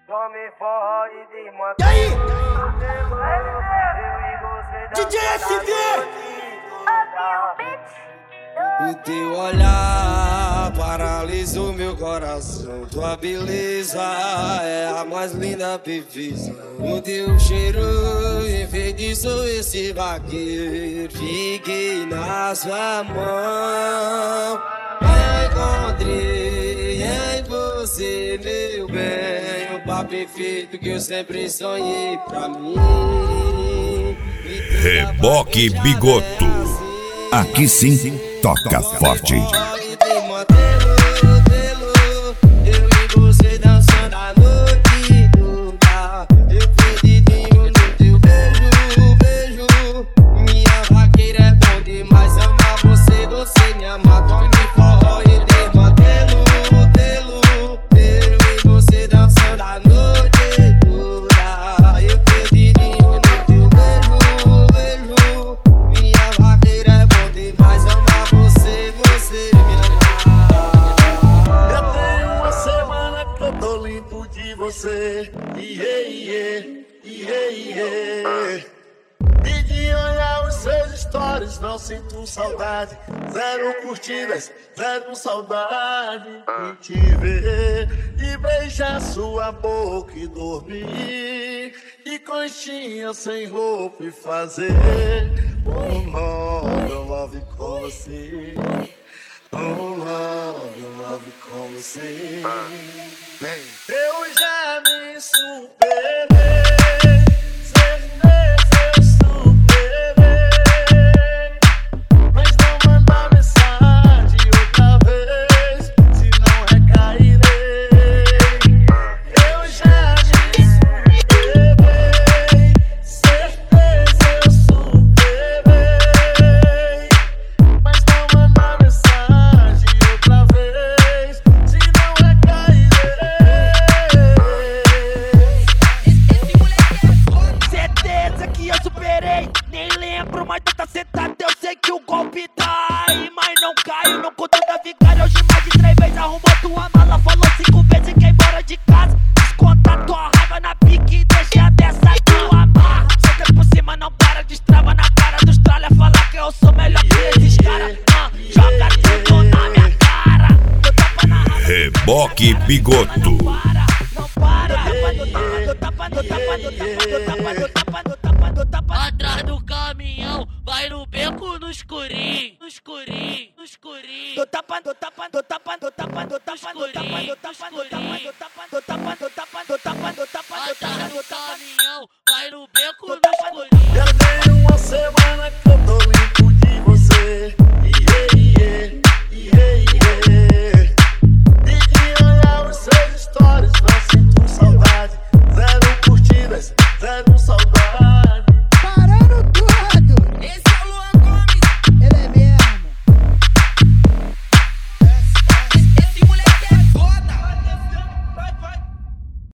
Tome forró e desmantela. E aí? DJ SV! O teu olhar paralisou meu coração. Tua beleza é a mais linda perfeição. O teu cheiro enfeitiçou esse vaqueiro. Fiquei na sua mão. Encontrei em você, meu bem, o par perfeito que eu sempre sonhei pra mim. Reboque Bigoto. Aqui sim, toca forte. Eu e você dançando a noite toda. Eu perdidinho no teu beijo. Minha vaqueira é bom demais. Amar você, você me ama. Tome forró e desmantelo. Eu e você dançando a noite toda. Eu perdidinho no teu beijo. Minha vaqueira é bom demais. Amar você, você me ama. Já tem uma semana que eu tô limpo de você. E de olhar os seus stories não sinto saudade. Zero curtidas, zero saudade de te ver e beijar sua boca e dormir de conchinha sem roupa e fazer um love com você. Love com você. Eu já me superei. Certeza eu superei. Mas não manda mensagem outra vez, senão recairei. Eu já me superei. Certeza eu superei. Mas não manda mensagem outra vez, senão recairei. Certeza que eu superei, nem lembro, mas tu tá sentado, eu sei que o golpe tá aí, mas não caio, não conto da vigária. Hoje mais de 3 vezes arrumou tua mala, falou 5 vezes que é embora de casa. Desconta tua raiva na pique e deixa dessa tua amarra. Senta por cima, não para, destrava na cara dos tralha, fala que eu sou melhor que esses caras. Joga tudo na minha cara, eu tapa na raba. Reboque Bigoto. Atrás do caminhão, vai no beco no escurinho, no escurinho, no escurinho. Tô tapando, tapando, tapando, tapando, tapando, tapando, tapando, tapando, tapando, tapando, tapando, tapando, tapando. Atrás do caminhão, vai no beco no